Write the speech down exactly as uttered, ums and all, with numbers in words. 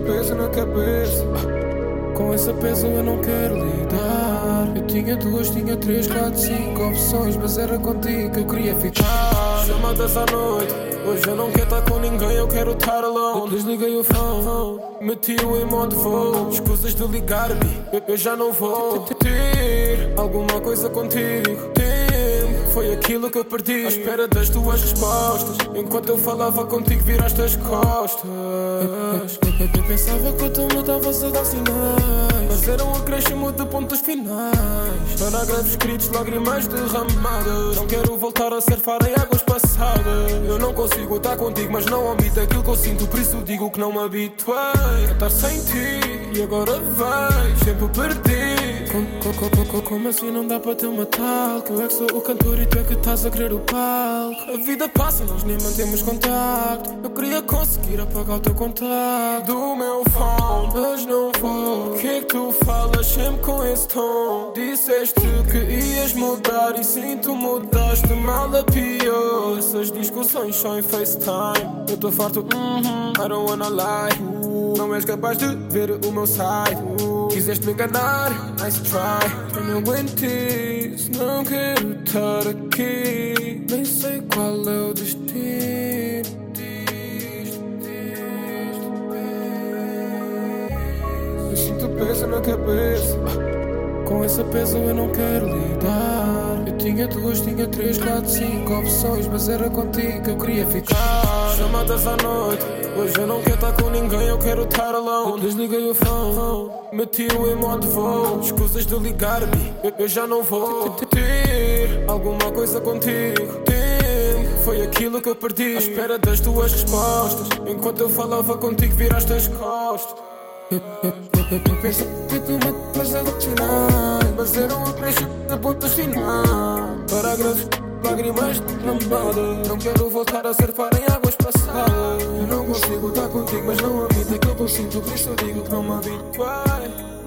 peso na cabeça. Com esse peso eu não quero lidar. Eu tinha duas, tinha três, quatro, cinco opções, mas era contigo que eu queria ficar. Chamadas à noite, hoje eu não quero estar com ninguém, eu quero estar alone. Desliguei o phone, meti-o em modo voo. Escusas de ligar-me, eu, eu já não vou ter alguma coisa contigo. Foi aquilo que eu perdi, à espera das tuas respostas. Enquanto eu falava contigo viraste as costas. Eu, eu, eu pensava que tu me davas a dar sinais, mas era um acréscimo de pontos finais. Parágrafos escritos, lágrimas derramadas. Não quero voltar a surfar em águas passadas. Eu não consigo estar contigo, mas não omito aquilo que eu sinto. Por isso digo que não me habituei a estar sem ti. E agora vais, sempre perdi. Como, como, como, como assim não dá para ter uma tal? Que eu é que sou o cantor e tu é que estás a querer o palco. A vida passa, nós nem mantemos contacto. Eu queria conseguir apagar o teu contato do meu phone, mas não vou. O que é que tu falas sempre com esse tom? Disseste que ias mudar e sim, tu mudaste mal a pior. Essas discussões só em FaceTime. Eu tô farto, mm-hmm, I don't wanna lie. uh, Não és capaz de ver o meu site. uh, Quiseste me enganar, nice try. Eu não aguento isso, não quero estar aqui. Nem sei qual é o destino disto, disto. Eu sinto peso na cabeça. Com esse peso eu não quero lidar. Eu tinha duas, tinha três, quatro, cinco opções, mas era contigo que eu queria ficar. Chamadas à noite, hoje eu não quero estar com ninguém, eu quero estar alone. Desliguei o phone, meti-o em modo voo. Escusas de ligar-me, eu, eu já não vou ter alguma coisa contigo. Foi aquilo que eu perdi, à espera das tuas respostas. Enquanto eu falava contigo viraste as costas. Eu, eu, eu, eu penso que tu me estás a alucinar, mas era um acréscimo de pontos finais. Parágrafos, lágrimas derramadas. Não quero voltar a surfar em águas passadas. Eu não consigo estar contigo, mas não admito aquilo que eu sinto. Por isso eu digo que não me habituei.